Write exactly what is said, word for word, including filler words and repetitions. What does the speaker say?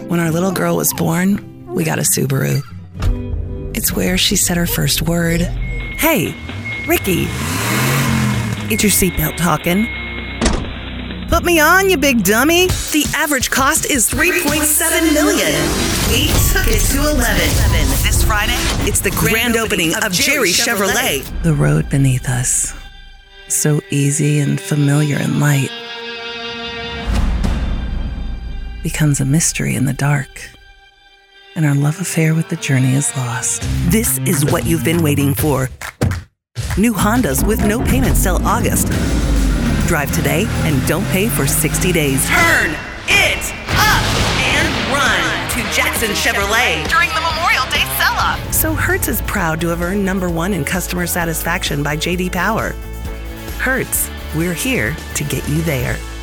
When our little girl was born, we got a Subaru. It's where she said her first word. Hey, Ricky. Is your seatbelt talking? Put me on, you big dummy. The average cost is three point seven million dollars. We took it to eleven. This Friday, it's the grand, grand opening, opening of Jerry Chevrolet. Chevrolet. The road beneath us, so easy and familiar and light, becomes a mystery in the dark, and our love affair with the journey is lost. This is what you've been waiting for. New Hondas with no payments till August. Drive today and don't pay for sixty days. Turn it up and run to Jackson Chevrolet during the Memorial Day sell-off. So Hertz is proud to have earned number one in customer satisfaction by J D Power. Hertz, we're here to get you there.